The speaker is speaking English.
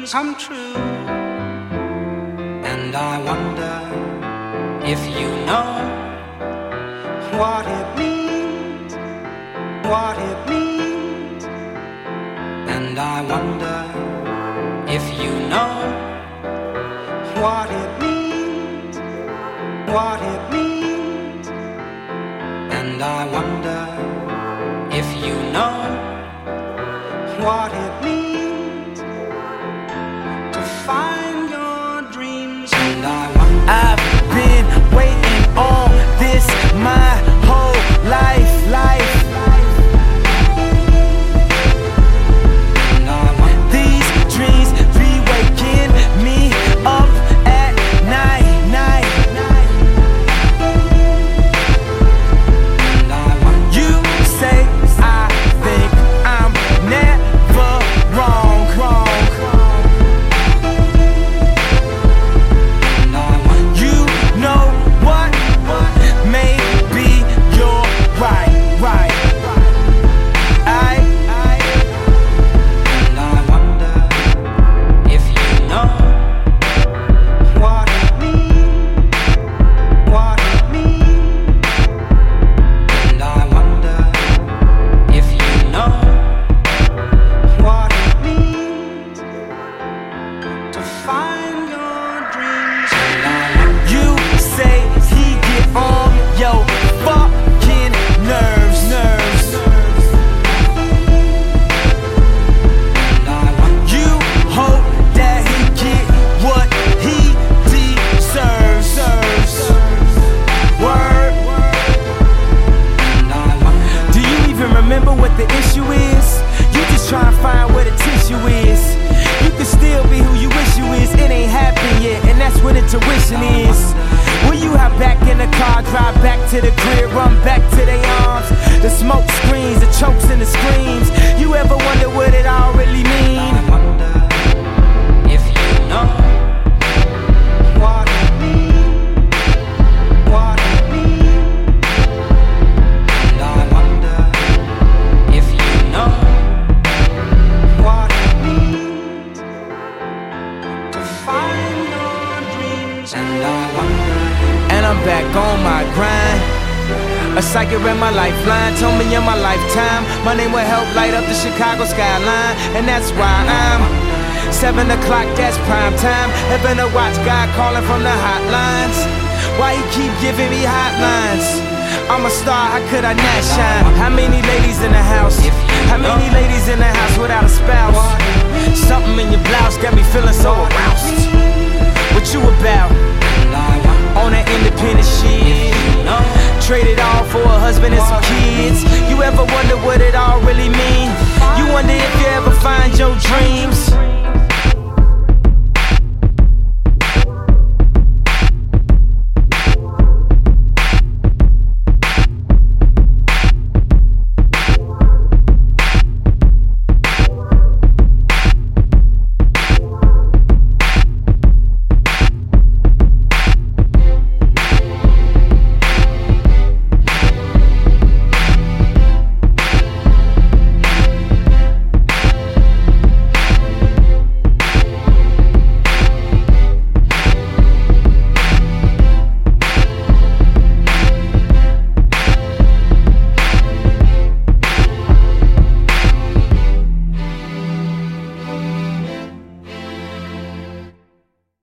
dreams come true. And I wonder if you know what it means, what it means. And I wonder if you know what it means, what it means. And I wonder if you know what it means to find your dreams. And I wonder, I've been waiting on this my whole life. and I wonder, These dreams be waking me up at night. and I wonder, You say I think I'm never wrong. and I wonder, You know what? Maybe you're right. and I wonder if you know what it means, what it means. And I wonder if you know what it means to find your dreams. And I wonder, You say he get on your fucking nerves. and I wonder, You hope that he get what he deserves. Word. and I wonder, Do you even remember what the issue is? You just try and find where the tissue is. You can still be who you wish you is. It ain't happened yet, and that's what intuition is. Will you hop back in the car, drive back to the crib, run back to their arms? The smoke screens, the chokes and the screams. You ever wonder what it all really mean? I wonder if you know what it means, what it means. And I wonder if you know what it means to find your dreams. And I wonder, And I'm back on my grind. A psychic read my lifeline, told me in my lifetime my name will help light up the Chicago skyline. And that's why I'm 7 o'clock, that's prime time. Heaven to watch God calling from the hotlines. Why he keep giving me hotlines? I'm a star, how could I not shine? How many ladies in the house? How many ladies in the house without a spouse? Something in your blouse got me feeling so aroused. What you about? and I wonder, On that independent shit, traded all for a husband and some kids. You ever wonder what it all really mean? You wonder if you ever